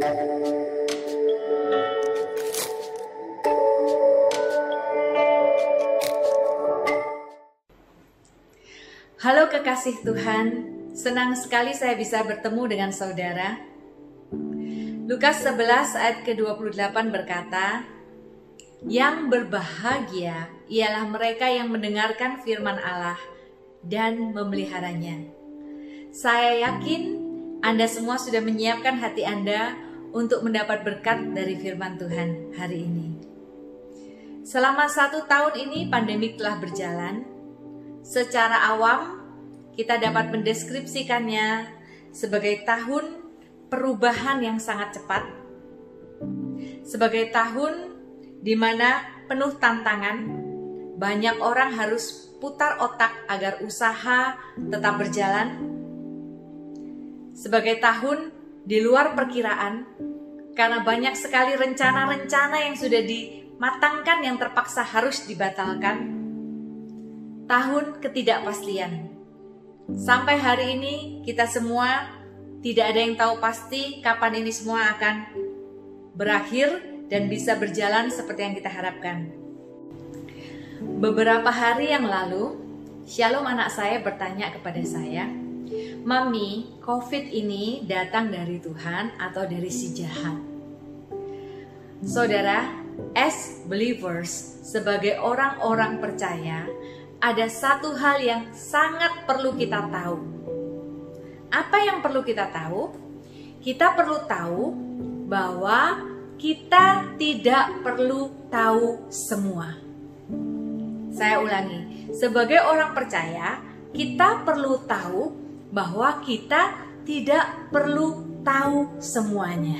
Halo kekasih Tuhan, senang sekali saya bisa bertemu dengan saudara. Lukas 11 ayat ke-28 berkata, "Yang berbahagia ialah mereka yang mendengarkan firman Allah dan memeliharanya." Saya yakin Anda semua sudah menyiapkan hati Anda untuk mendapat berkat dari firman Tuhan hari ini. Selama 1 tahun ini pandemi telah berjalan. Secara awam, kita dapat mendeskripsikannya sebagai tahun perubahan yang sangat cepat, sebagai tahun di mana penuh tantangan. Banyak orang harus putar otak agar usaha tetap berjalan, sebagai tahun di luar perkiraan, karena banyak sekali rencana-rencana yang sudah dimatangkan yang terpaksa harus dibatalkan. Tahun ketidakpastian. Sampai hari ini kita semua tidak ada yang tahu pasti kapan ini semua akan berakhir dan bisa berjalan seperti yang kita harapkan. Beberapa hari yang lalu, Shalom anak saya bertanya kepada saya, "Mami, COVID ini datang dari Tuhan atau dari si jahat?" Saudara, as believers, sebagai orang-orang percaya, ada satu hal yang sangat perlu kita tahu. Apa yang perlu kita tahu? Kita perlu tahu bahwa kita tidak perlu tahu semua. Saya ulangi, sebagai orang percaya, kita perlu tahu bahwa kita tidak perlu tahu semuanya.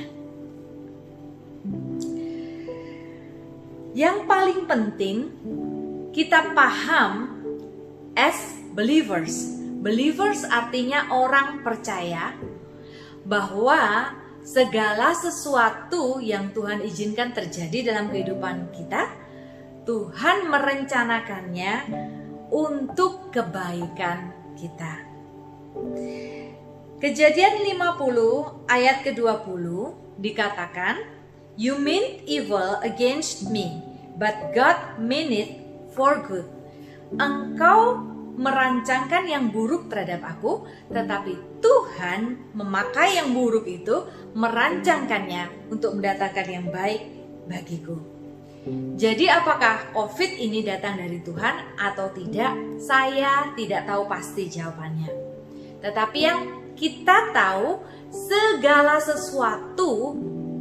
Yang paling penting, kita paham as believers. Believers artinya orang percaya bahwa segala sesuatu yang Tuhan izinkan terjadi dalam kehidupan kita, Tuhan merencanakannya untuk kebaikan kita. Kejadian 50 ayat ke-20 dikatakan, "You meant evil against me, but God meant it for good." Engkau merancangkan yang buruk terhadap aku, tetapi Tuhan memakai yang buruk itu, merancangkannya untuk mendatangkan yang baik bagiku. Jadi apakah COVID ini datang dari Tuhan atau tidak? Saya tidak tahu pasti jawabannya. Tetapi yang kita tahu, segala sesuatu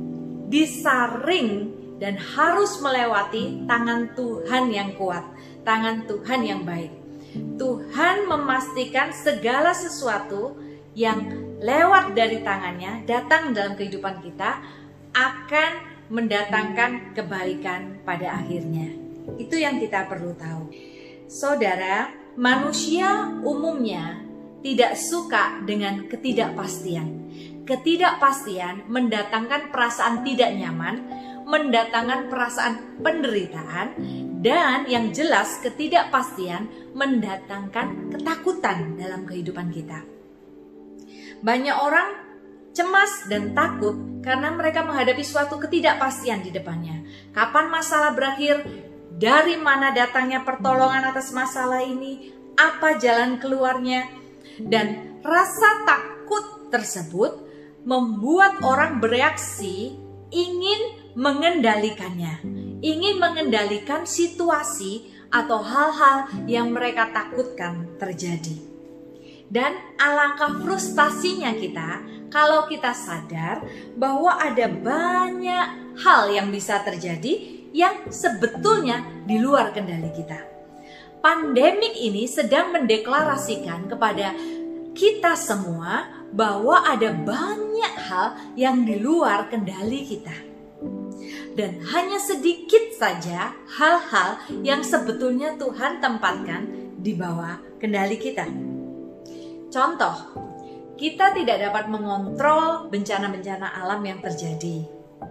disaring dan harus melewati tangan Tuhan yang kuat, tangan Tuhan yang baik. Tuhan memastikan segala sesuatu yang lewat dari tangannya datang dalam kehidupan kita akan mendatangkan kebaikan pada akhirnya. Itu yang kita perlu tahu. Saudara, manusia umumnya tidak suka dengan ketidakpastian. Ketidakpastian mendatangkan perasaan tidak nyaman, mendatangkan perasaan penderitaan, dan yang jelas ketidakpastian mendatangkan ketakutan dalam kehidupan kita. Banyak orang cemas dan takut karena mereka menghadapi suatu ketidakpastian di depannya. Kapan masalah berakhir? Dari mana datangnya pertolongan atas masalah ini? Apa jalan keluarnya? Dan rasa takut tersebut membuat orang bereaksi ingin mengendalikannya, ingin mengendalikan situasi atau hal-hal yang mereka takutkan terjadi. Dan alangkah frustasinya kita kalau kita sadar bahwa ada banyak hal yang bisa terjadi yang sebetulnya di luar kendali kita. Pandemik ini sedang mendeklarasikan kepada kita semua bahwa ada banyak hal yang di luar kendali kita. Dan hanya sedikit saja hal-hal yang sebetulnya Tuhan tempatkan di bawah kendali kita. Contoh, kita tidak dapat mengontrol bencana-bencana alam yang terjadi.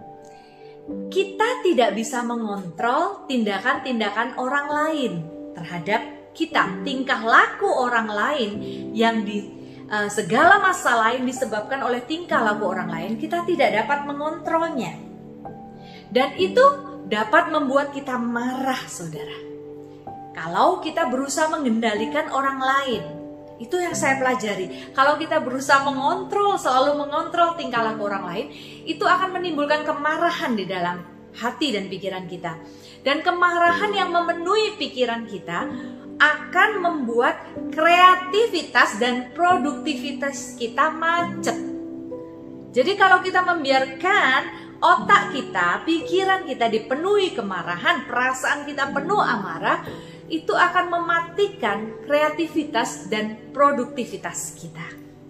Kita tidak bisa mengontrol tindakan-tindakan orang lain terhadap kita, tingkah laku orang lain yang segala masalah yang disebabkan oleh tingkah laku orang lain, kita tidak dapat mengontrolnya. Dan itu dapat membuat kita marah, saudara. Kalau kita berusaha mengendalikan orang lain, itu yang saya pelajari. Kalau kita berusaha selalu mengontrol tingkah laku orang lain, itu akan menimbulkan kemarahan di dalam hati dan pikiran kita. Dan kemarahan yang memenuhi pikiran kita akan membuat kreativitas dan produktivitas kita macet. Jadi kalau kita membiarkan otak kita, pikiran kita dipenuhi kemarahan, perasaan kita penuh amarah, itu akan mematikan kreativitas dan produktivitas kita.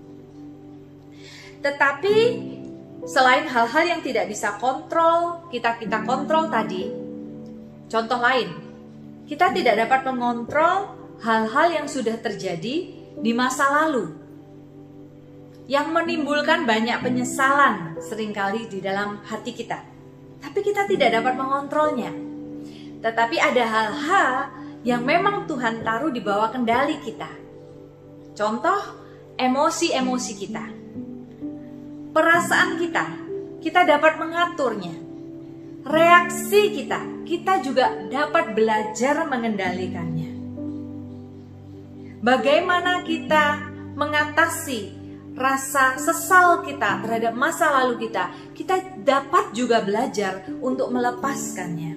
Tetapi selain hal-hal yang tidak bisa kita kontrol tadi, contoh lain, kita tidak dapat mengontrol hal-hal yang sudah terjadi di masa lalu, yang menimbulkan banyak penyesalan seringkali di dalam hati kita. Tapi kita tidak dapat mengontrolnya. Tetapi ada hal-hal yang memang Tuhan taruh di bawah kendali kita. Contoh, emosi-emosi kita. Perasaan kita dapat mengaturnya. Reaksi kita juga dapat belajar mengendalikannya. Bagaimana kita mengatasi rasa sesal kita terhadap masa lalu kita dapat juga belajar untuk melepaskannya.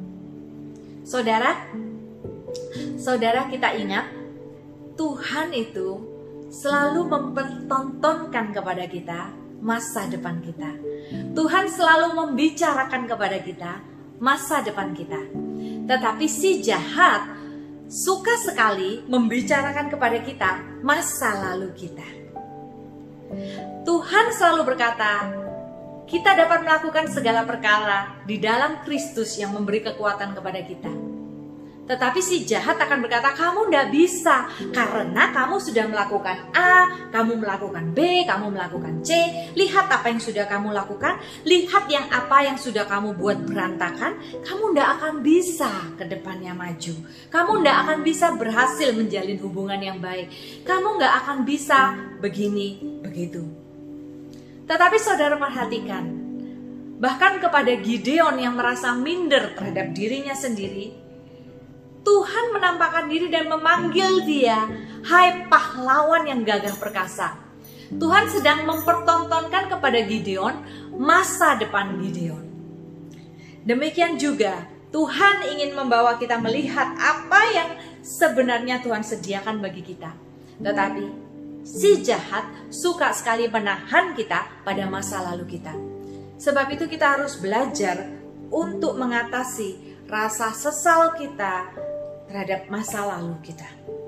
Saudara kita ingat, Tuhan itu selalu mempertontonkan kepada kita masa depan kita. Tuhan selalu membicarakan kepada kita masa depan kita. Tetapi si jahat suka sekali membicarakan kepada kita masa lalu kita. Tuhan selalu berkata, kita dapat melakukan segala perkara di dalam Kristus yang memberi kekuatan kepada kita. Tetapi si jahat akan berkata, kamu tidak bisa karena kamu sudah melakukan A, kamu melakukan B, kamu melakukan C. Lihat apa yang sudah kamu lakukan, lihat apa yang sudah kamu buat berantakan. Kamu tidak akan bisa ke depannya maju. Kamu tidak akan bisa berhasil menjalin hubungan yang baik. Kamu tidak akan bisa begini, begitu. Tetapi saudara perhatikan, bahkan kepada Gideon yang merasa minder terhadap dirinya sendiri, Tuhan menampakkan diri dan memanggil dia, hai pahlawan yang gagah perkasa. Tuhan sedang mempertontonkan kepada Gideon masa depan Gideon. Demikian juga Tuhan ingin membawa kita melihat apa yang sebenarnya Tuhan sediakan bagi kita. Tetapi si jahat suka sekali menahan kita pada masa lalu kita. Sebab itu kita harus belajar untuk mengatasi rasa sesal kita terhadap masa lalu kita.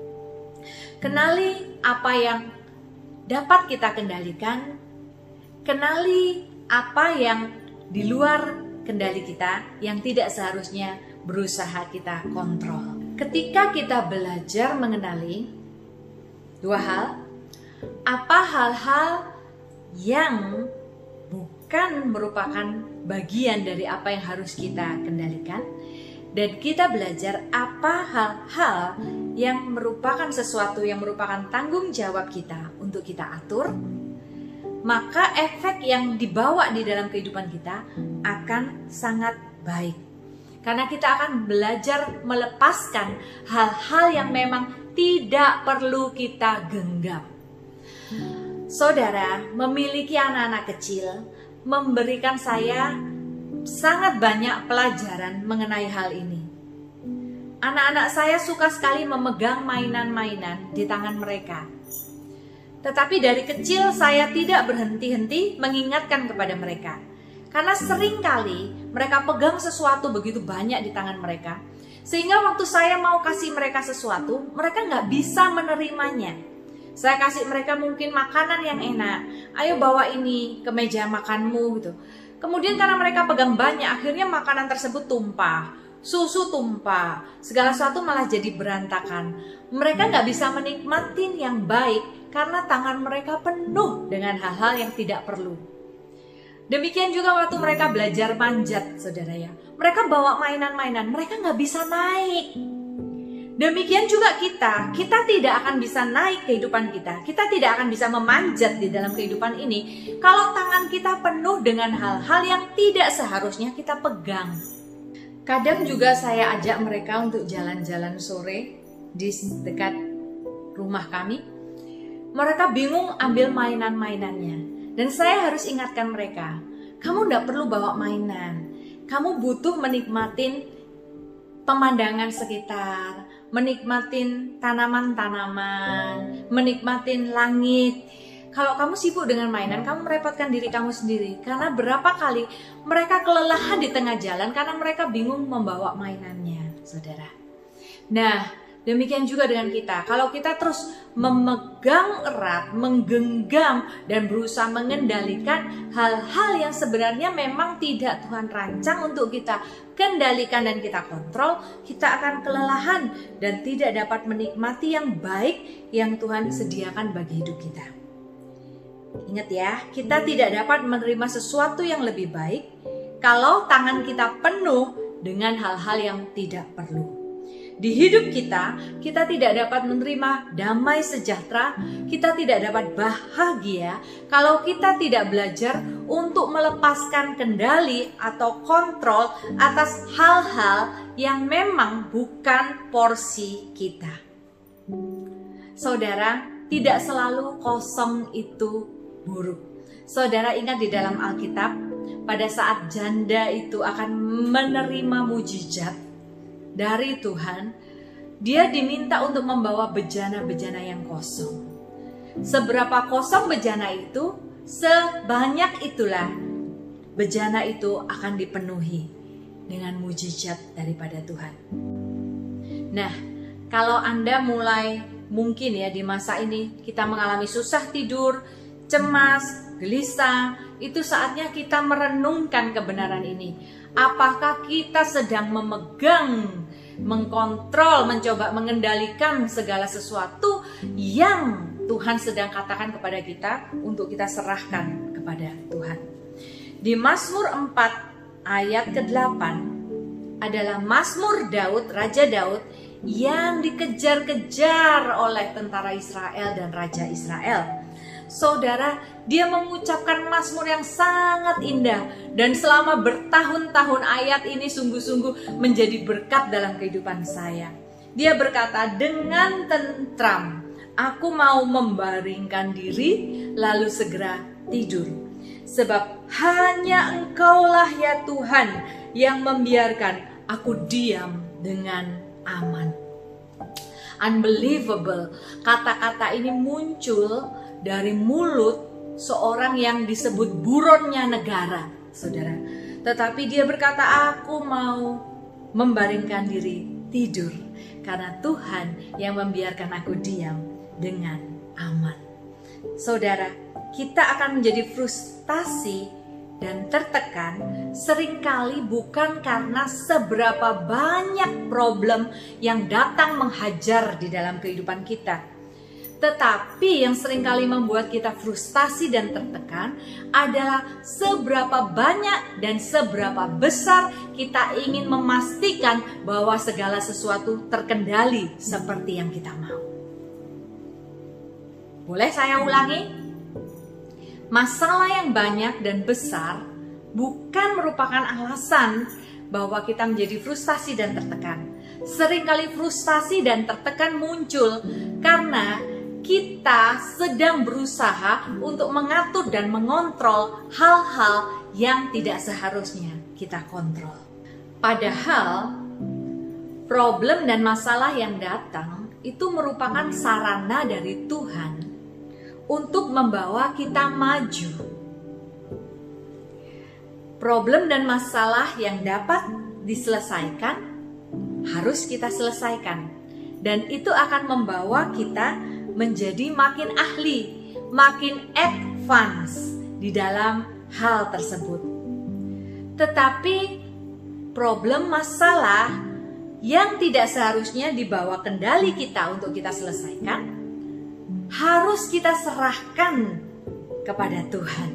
Kenali apa yang dapat kita kendalikan, kenali apa yang di luar kendali kita yang tidak seharusnya berusaha kita kontrol. Ketika kita belajar mengenali dua hal, apa hal-hal yang bukan merupakan bagian dari apa yang harus kita kendalikan, dan kita belajar apa hal-hal yang merupakan sesuatu yang merupakan tanggung jawab kita untuk kita atur, maka efek yang dibawa di dalam kehidupan kita akan sangat baik. Karena kita akan belajar melepaskan hal-hal yang memang tidak perlu kita genggam. Saudara, memiliki anak-anak kecil memberikan saya sangat banyak pelajaran mengenai hal ini. Anak-anak saya suka sekali memegang mainan-mainan di tangan mereka. Tetapi dari kecil saya tidak berhenti-henti mengingatkan kepada mereka. Karena seringkali mereka pegang sesuatu begitu banyak di tangan mereka, sehingga waktu saya mau kasih mereka sesuatu, mereka nggak bisa menerimanya. Saya kasih mereka mungkin makanan yang enak, ayo bawa ini ke meja makanmu gitu. Kemudian karena mereka pegang banyak, akhirnya makanan tersebut tumpah, susu tumpah, segala sesuatu malah jadi berantakan. Mereka nggak bisa menikmatin yang baik karena tangan mereka penuh dengan hal-hal yang tidak perlu. Demikian juga waktu mereka belajar manjat, saudara ya. Mereka bawa mainan-mainan, mereka nggak bisa naik. Demikian juga kita tidak akan bisa naik kehidupan kita tidak akan bisa memanjat di dalam kehidupan ini kalau tangan kita penuh dengan hal-hal yang tidak seharusnya kita pegang. Kadang juga saya ajak mereka untuk jalan-jalan sore di dekat rumah kami. Mereka bingung ambil mainan-mainannya, dan saya harus ingatkan mereka, kamu tidak perlu bawa mainan, kamu butuh menikmatin pemandangan sekitar, menikmatin tanaman-tanaman, menikmatin langit. Kalau kamu sibuk dengan mainan, kamu merepotkan diri kamu sendiri. Karena berapa kali mereka kelelahan di tengah jalan karena mereka bingung membawa mainannya, saudara. Nah, demikian juga dengan kita. Kalau kita terus memegang erat, menggenggam, dan berusaha mengendalikan hal-hal yang sebenarnya memang tidak Tuhan rancang untuk kita kendalikan dan kita kontrol, kita akan kelelahan dan tidak dapat menikmati yang baik yang Tuhan sediakan bagi hidup kita. Ingat ya, kita tidak dapat menerima sesuatu yang lebih baik kalau tangan kita penuh dengan hal-hal yang tidak perlu. Di hidup kita tidak dapat menerima damai sejahtera, kita tidak dapat bahagia kalau kita tidak belajar untuk melepaskan kendali atau kontrol atas hal-hal yang memang bukan porsi kita. Saudara, tidak selalu kosong itu buruk. Saudara ingat di dalam Alkitab, pada saat janda itu akan menerima mujizat dari Tuhan, dia diminta untuk membawa bejana-bejana yang kosong. Seberapa kosong bejana itu, sebanyak itulah bejana itu akan dipenuhi dengan mujizat daripada Tuhan. Nah, kalau Anda mulai mungkin ya di masa ini kita mengalami susah tidur, cemas, gelisah, itu saatnya kita merenungkan kebenaran ini. Apakah kita sedang memegang, mengkontrol, mencoba mengendalikan segala sesuatu yang Tuhan sedang katakan kepada kita untuk kita serahkan kepada Tuhan. Di Mazmur 4 ayat ke-8 adalah Mazmur Daud, Raja Daud yang dikejar-kejar oleh tentara Israel dan Raja Israel. Saudara, dia mengucapkan mazmur yang sangat indah, dan selama bertahun-tahun ayat ini sungguh-sungguh menjadi berkat dalam kehidupan saya. Dia berkata, dengan tentram aku mau membaringkan diri lalu segera tidur, sebab hanya Engkaulah ya Tuhan yang membiarkan aku diam dengan aman. Unbelievable, kata-kata ini muncul dari mulut seorang yang disebut buronnya negara, saudara. Tetapi dia berkata, aku mau membaringkan diri tidur karena Tuhan yang membiarkan aku diam dengan aman. Saudara, kita akan menjadi frustasi dan tertekan seringkali bukan karena seberapa banyak problem yang datang menghajar di dalam kehidupan kita. Tetapi yang seringkali membuat kita frustasi dan tertekan adalah seberapa banyak dan seberapa besar kita ingin memastikan bahwa segala sesuatu terkendali seperti yang kita mau. Boleh saya ulangi? Masalah yang banyak dan besar bukan merupakan alasan bahwa kita menjadi frustasi dan tertekan. Seringkali frustasi dan tertekan muncul karena kita sedang berusaha untuk mengatur dan mengontrol hal-hal yang tidak seharusnya kita kontrol. Padahal problem dan masalah yang datang itu merupakan sarana dari Tuhan untuk membawa kita maju. Problem dan masalah yang dapat diselesaikan harus kita selesaikan, dan itu akan membawa kita menjadi makin ahli, makin advance di dalam hal tersebut. Tetapi problem masalah yang tidak seharusnya dibawa kendali kita untuk kita selesaikan harus kita serahkan kepada Tuhan.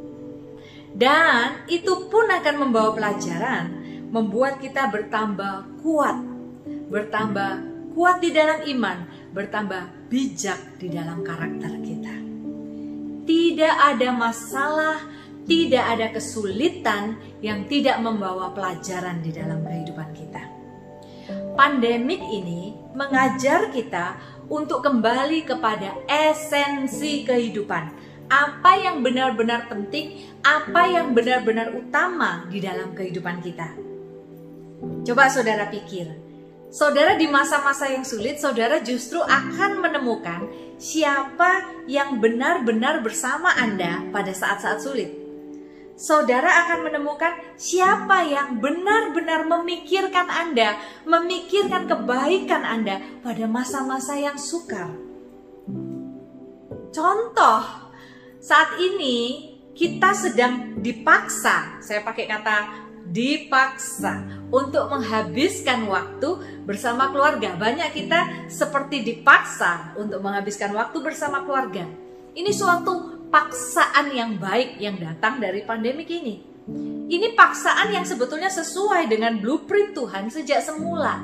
Dan itu pun akan membawa pelajaran, membuat kita bertambah kuat kuat di dalam iman, bertambah bijak di dalam karakter kita. Tidak ada masalah, tidak ada kesulitan yang tidak membawa pelajaran di dalam kehidupan kita. Pandemik ini mengajar kita untuk kembali kepada esensi kehidupan. Apa yang benar-benar penting, apa yang benar-benar utama di dalam kehidupan kita. Coba saudara pikir, saudara di masa-masa yang sulit, saudara justru akan menemukan siapa yang benar-benar bersama Anda pada saat-saat sulit. Saudara akan menemukan siapa yang benar-benar memikirkan Anda, memikirkan kebaikan Anda pada masa-masa yang sukar. Contoh, saat ini kita sedang dipaksa, saya pakai kata dipaksa, untuk menghabiskan waktu bersama keluarga. Banyak kita seperti dipaksa untuk menghabiskan waktu bersama keluarga. Ini suatu paksaan yang baik yang datang dari pandemik ini. Ini paksaan yang sebetulnya sesuai dengan blueprint Tuhan sejak semula.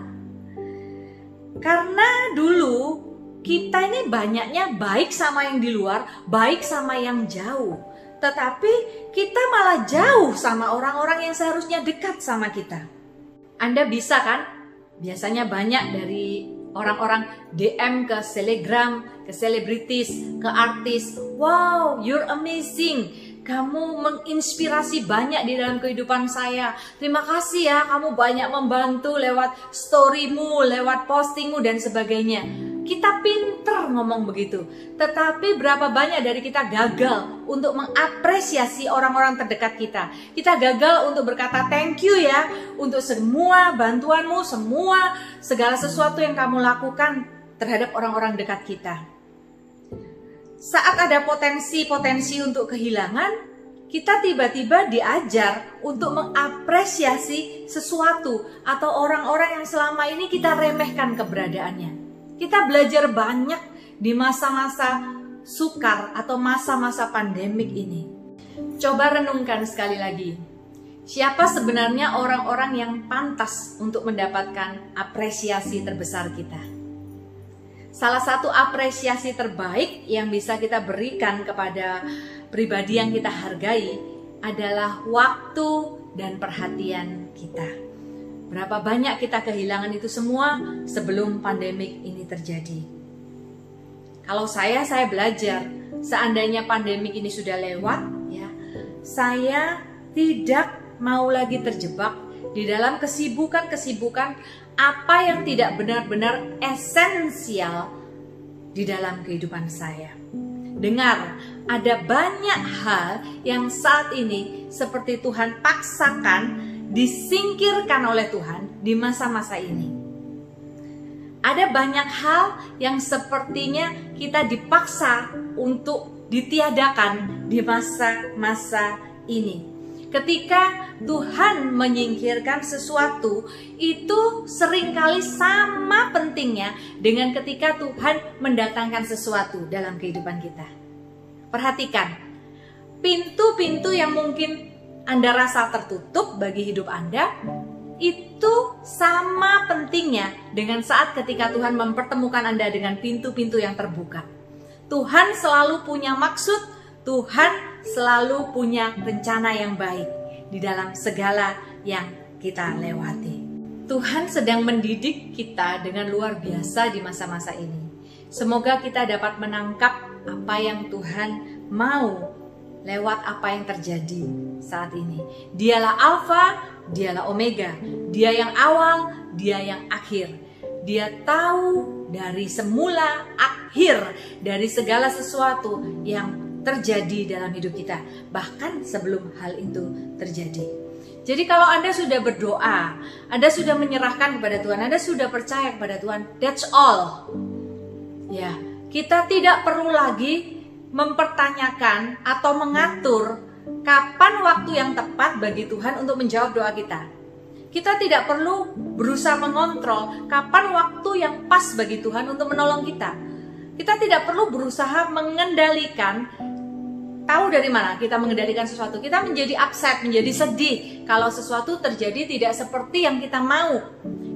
Karena dulu kita ini banyaknya baik sama yang di luar, baik sama yang jauh. Tetapi kita malah jauh sama orang-orang yang seharusnya dekat sama kita. Anda bisa kan? Biasanya banyak dari orang-orang DM ke Telegram, ke selebritis, ke artis. Wow, you're amazing. Kamu menginspirasi banyak di dalam kehidupan saya. Terima kasih ya, kamu banyak membantu lewat storymu, lewat postingmu dan sebagainya. Kita pinter ngomong begitu. Tetapi berapa banyak dari kita gagal untuk mengapresiasi orang-orang terdekat kita. Kita gagal untuk berkata thank you ya untuk semua bantuanmu, segala sesuatu yang kamu lakukan terhadap orang-orang dekat kita. Saat ada potensi-potensi untuk kehilangan, kita tiba-tiba diajar untuk mengapresiasi sesuatu atau orang-orang yang selama ini kita remehkan keberadaannya. Kita belajar banyak di masa-masa sukar atau masa-masa pandemik ini. Coba renungkan sekali lagi. Siapa sebenarnya orang-orang yang pantas untuk mendapatkan apresiasi terbesar kita? Salah satu apresiasi terbaik yang bisa kita berikan kepada pribadi yang kita hargai adalah waktu dan perhatian kita. Berapa banyak kita kehilangan itu semua sebelum pandemik ini terjadi. Kalau saya belajar, seandainya pandemik ini sudah lewat, ya, saya tidak mau lagi terjebak di dalam kesibukan-kesibukan apa yang tidak benar-benar esensial di dalam kehidupan saya. Dengar, ada banyak hal yang saat ini seperti Tuhan paksakan disingkirkan oleh Tuhan di masa-masa ini. Ada banyak hal yang sepertinya kita dipaksa untuk ditiadakan di masa-masa ini. Ketika Tuhan menyingkirkan sesuatu, itu seringkali sama pentingnya dengan ketika Tuhan mendatangkan sesuatu dalam kehidupan kita. Perhatikan, pintu-pintu yang mungkin Anda rasa tertutup bagi hidup Anda, itu sama pentingnya dengan saat ketika Tuhan mempertemukan Anda dengan pintu-pintu yang terbuka. Tuhan selalu punya maksud, Tuhan selalu punya rencana yang baik di dalam segala yang kita lewati. Tuhan sedang mendidik kita dengan luar biasa di masa-masa ini. Semoga kita dapat menangkap apa yang Tuhan mau lewat apa yang terjadi saat ini. Dialah Alfa, dialah Omega. Dia yang awal, dia yang akhir. Dia tahu dari semula akhir dari segala sesuatu yang terjadi dalam hidup kita, bahkan sebelum hal itu terjadi. Jadi kalau Anda sudah berdoa, Anda sudah menyerahkan kepada Tuhan, Anda sudah percaya kepada Tuhan, that's all. Ya, kita tidak perlu lagi mempertanyakan atau mengatur kapan waktu yang tepat bagi Tuhan untuk menjawab doa kita. Kita tidak perlu berusaha mengontrol kapan waktu yang pas bagi Tuhan untuk menolong kita. Kita tidak perlu berusaha mengendalikan, tahu dari mana kita mengendalikan sesuatu. Kita menjadi upset, menjadi sedih kalau sesuatu terjadi tidak seperti yang kita mau.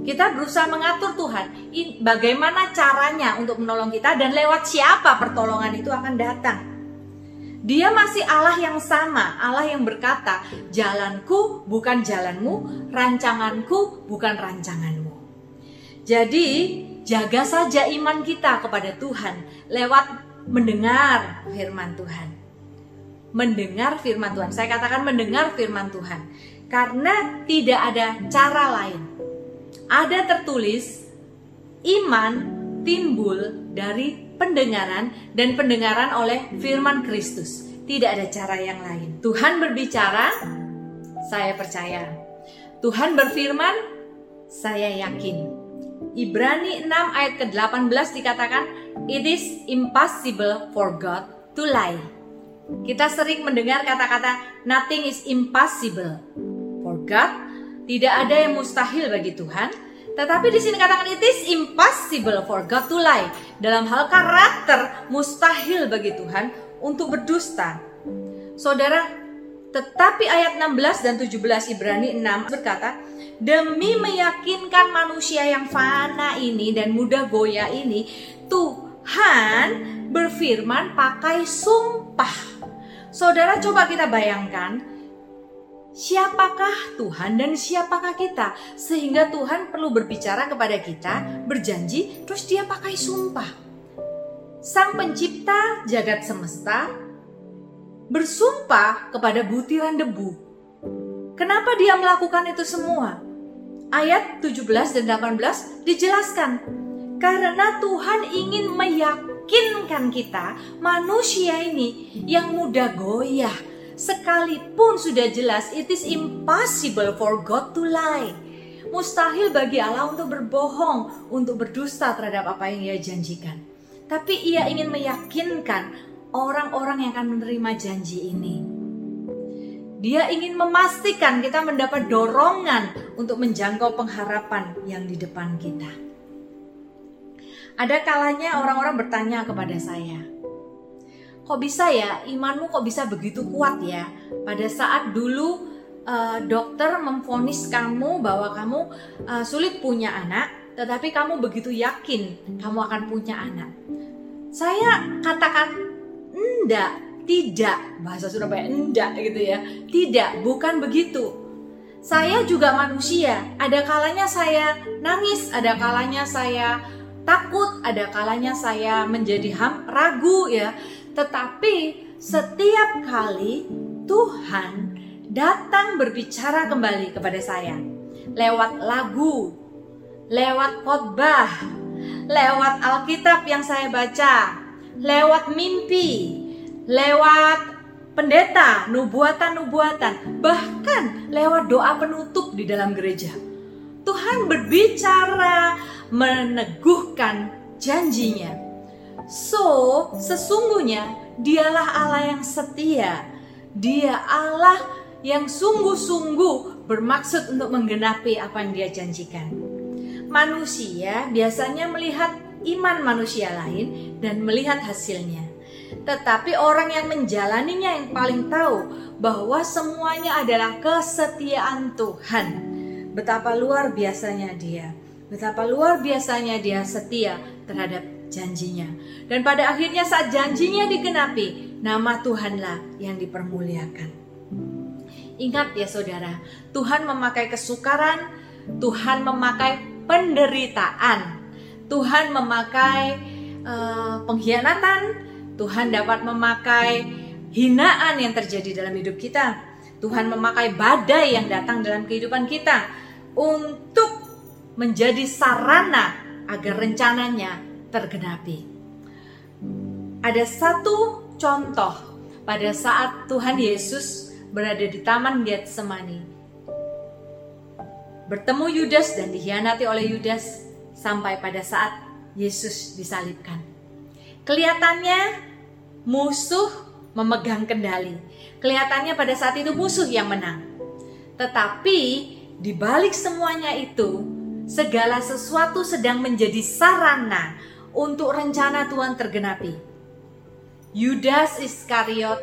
Kita berusaha mengatur Tuhan, bagaimana caranya untuk menolong kita dan lewat siapa pertolongan itu akan datang. Dia masih Allah yang sama, Allah yang berkata, jalanku bukan jalanmu, rancanganku bukan rancanganmu. Jadi, jaga saja iman kita kepada Tuhan lewat mendengar firman Tuhan. Mendengar firman Tuhan, saya katakan mendengar firman Tuhan, karena tidak ada cara lain. Ada tertulis, iman timbul dari pendengaran dan pendengaran oleh firman Kristus. Tidak ada cara yang lain. Tuhan berbicara, saya percaya. Tuhan berfirman, saya yakin. Ibrani 6 ayat ke-18 dikatakan, it is impossible for God to lie. Kita sering mendengar kata-kata nothing is impossible for God. Tidak ada yang mustahil bagi Tuhan. Tetapi di sini katakan it is impossible for God to lie. Dalam hal karakter, mustahil bagi Tuhan untuk berdusta. Saudara, tetapi ayat 16 dan 17 Ibrani 6 berkata, demi meyakinkan manusia yang fana ini dan mudah goyah ini, Tuhan berfirman pakai sumpah. Saudara, coba kita bayangkan, siapakah Tuhan dan siapakah kita? Sehingga Tuhan perlu berbicara kepada kita, berjanji, terus dia pakai sumpah. Sang pencipta jagat semesta bersumpah kepada butiran debu. Kenapa dia melakukan itu semua? Ayat 17 dan 18 dijelaskan. Karena Tuhan ingin meyakinkan kita, manusia ini yang mudah goyah, sekalipun sudah jelas it is impossible for God to lie. Mustahil bagi Allah untuk berbohong, untuk berdusta terhadap apa yang Ia janjikan. Tapi Ia ingin meyakinkan orang-orang yang akan menerima janji ini. Dia ingin memastikan kita mendapat dorongan untuk menjangkau pengharapan yang di depan kita. Ada kalanya orang-orang bertanya kepada saya, kok bisa ya, imanmu kok bisa begitu kuat ya? Pada saat dulu dokter memvonis kamu bahwa kamu sulit punya anak, tetapi kamu begitu yakin kamu akan punya anak. Saya katakan, tidak, bahasa Surabaya, enggak gitu ya. Tidak, bukan begitu. Saya juga manusia, ada kalanya saya nangis, ada kalanya saya takut, ada kalanya saya menjadi ragu ya. Tetapi setiap kali Tuhan datang berbicara kembali kepada saya lewat lagu, lewat khotbah, lewat Alkitab yang saya baca, lewat mimpi, lewat pendeta, nubuatan-nubuatan, bahkan lewat doa penutup di dalam gereja. Tuhan berbicara, meneguhkan janjinya. So, sesungguhnya dialah Allah yang setia. Dia Allah yang sungguh-sungguh bermaksud untuk menggenapi apa yang Dia janjikan. Manusia biasanya melihat iman manusia lain dan melihat hasilnya. Tetapi orang yang menjalaninya yang paling tahu bahwa semuanya adalah kesetiaan Tuhan. Betapa luar biasanya Dia. Betapa luar biasanya Dia setia terhadap janjinya. Dan pada akhirnya saat janjinya digenapi, nama Tuhanlah yang dipermuliakan. Ingat ya saudara, Tuhan memakai kesukaran, Tuhan memakai penderitaan, Tuhan memakai pengkhianatan, Tuhan dapat memakai hinaan yang terjadi dalam hidup kita. Tuhan memakai badai yang datang dalam kehidupan kita untuk menjadi sarana agar rencananya tergenapi. Ada satu contoh pada saat Tuhan Yesus berada di Taman Getsemani, bertemu Yudas dan dikhianati oleh Yudas sampai pada saat Yesus disalibkan. Kelihatannya musuh memegang kendali. Kelihatannya pada saat itu musuh yang menang. Tetapi di balik semuanya itu, segala sesuatu sedang menjadi sarana untuk rencana Tuhan tergenapi. Yudas Iskariot,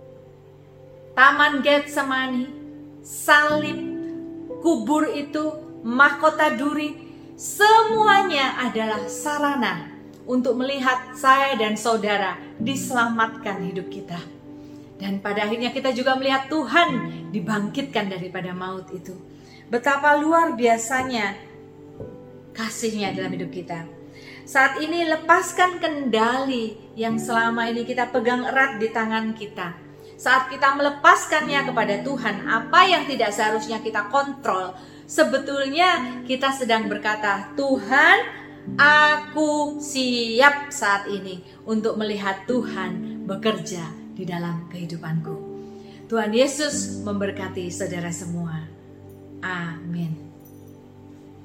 Taman Getsemani, salib, kubur itu, mahkota duri, semuanya adalah sarana untuk melihat saya dan saudara diselamatkan hidup kita. Dan pada akhirnya kita juga melihat Tuhan dibangkitkan daripada maut itu. Betapa luar biasanya kasih-Nya dalam hidup kita. Saat ini lepaskan kendali yang selama ini kita pegang erat di tangan kita. Saat kita melepaskannya kepada Tuhan, apa yang tidak seharusnya kita kontrol, sebetulnya kita sedang berkata, Tuhan, aku siap saat ini untuk melihat Tuhan bekerja di dalam kehidupanku. Tuhan Yesus memberkati saudara semua. Amin.